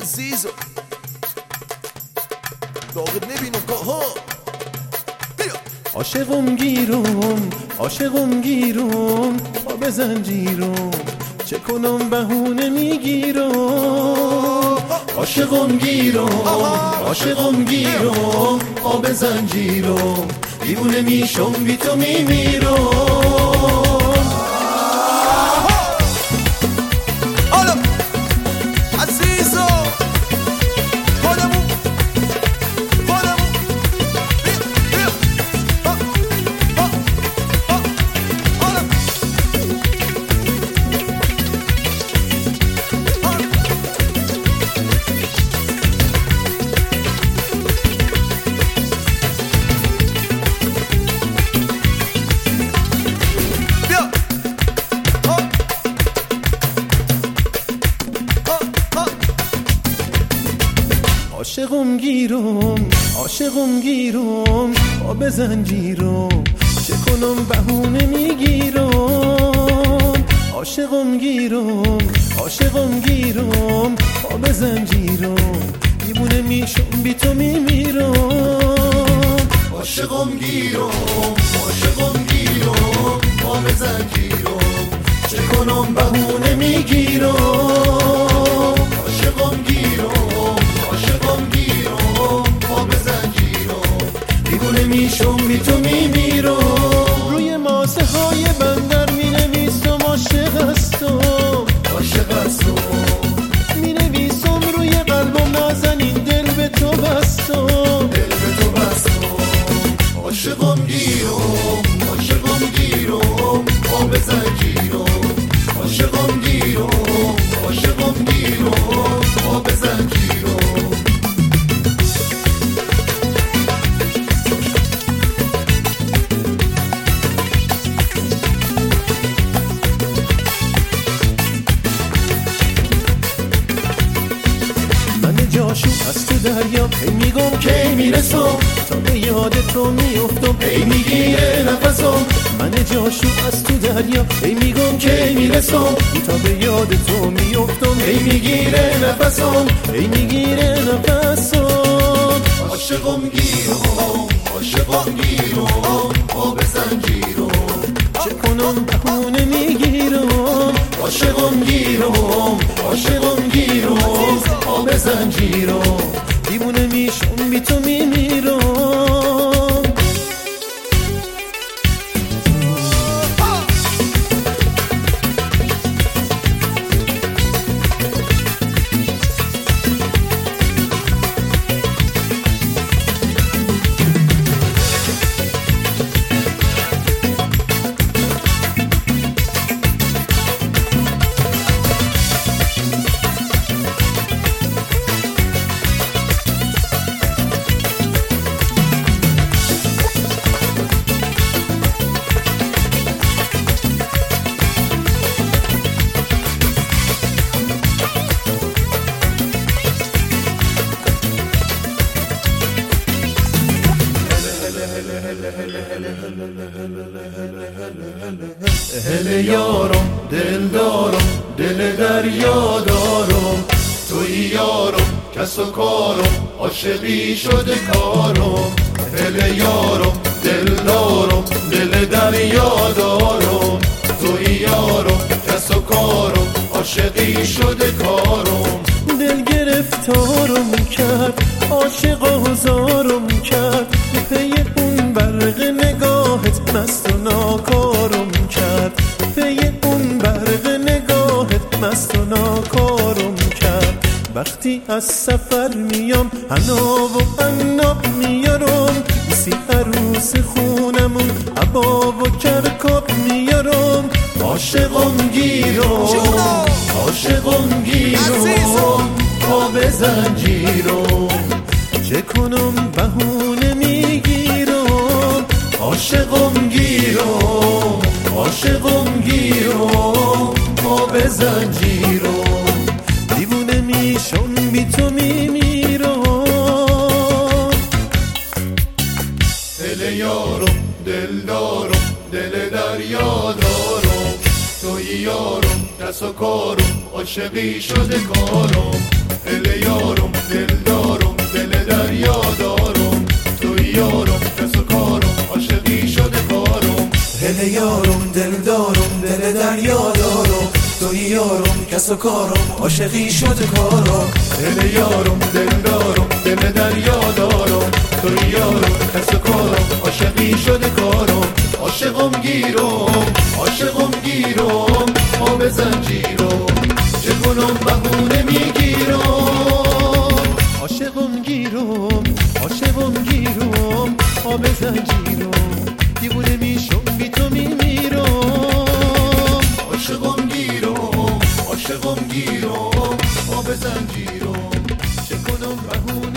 عزیزو داغت نبینم ها بیا. عاشقم گیرم آب زنجیرم چه کنم بهونه میگیرم. عاشقم گیرم آب زنجیرم دیوونه میشم بی تو میمیرم. عاشقم گیرم آب زنجیرم چه کنم بهونه میگیرم. عاشقم گیرم آب زنجیرم دیوونه میشم بی تو میمیرم. عاشقم گیرم آب زنجیرم چه کنم بهونه میگیرم. عاشقم گیرم آب زنجیرم دیوونه میشم بی تو میمیرم. روی ماسه های بندر می نویسم عاشق هستم می نویسم روی قلبم نازنین دل به تو بستم. عاشقم گیرم آب زنجیرم عاشقم گیرم آب زنجیرم. جاشو از تو دریا هی میگم که میرسم تا به یاد تو میافتم هی میگیره نفسم. من جاشو از تو دریا هی میگم که میرسم تا به یاد تو میافتم هی میگیره نفسم. عاشقم گیرم آب زنجیرم چه کنم بهونه میگیرم. عاشقم گیرم آب زنجیرم دیوونه میشم بی تو میمیرم. هله یارم دل دارم دل دریا دارم توی یارم کس و کارم عاشقی شده کارم. هله یارم دل دارم دل دریا دارم توی یارم کس و کارم عاشقی شده کارم. دل گرفتارم کرد عاشق آزارم کرد پی اون برق نگاهت مست و ناکارم کرد. پی اون برق نگاهت مست و ناکارم کرد. وقتی از سفر میام حنا و عناب میارم سی عروس خونمون عباب و کرکاب میارم. عاشقم گیرم آب زنجیرم چه کنم بهونه میگیرم. عاشقم گیرم آب زنجیرم دیوونه میشم بی تو میمیرم. هله یارم دل دارم دل دریا دارم توی یارم دست و کارم عاشقی شده کارم. هله یارم دلدارم دل دریا دارم توی یارم کس و کارم عاشقی شده کارم هله یارم دلدارم دل دریا دارم توی یارم کس و کارم عاشقی شده کارم هله یارم دلدارم دل دریا دارم توی یارم کس و کارم عاشقی شده کارم عاشقم گیرم آب زنجیرم چه کنم بهونه میگیرم عاشقم گیرم آب زنجیرم دیوونه میشم بی تو میمیرم عاشقم گیرم آب زنجیرم چه کنم بهونه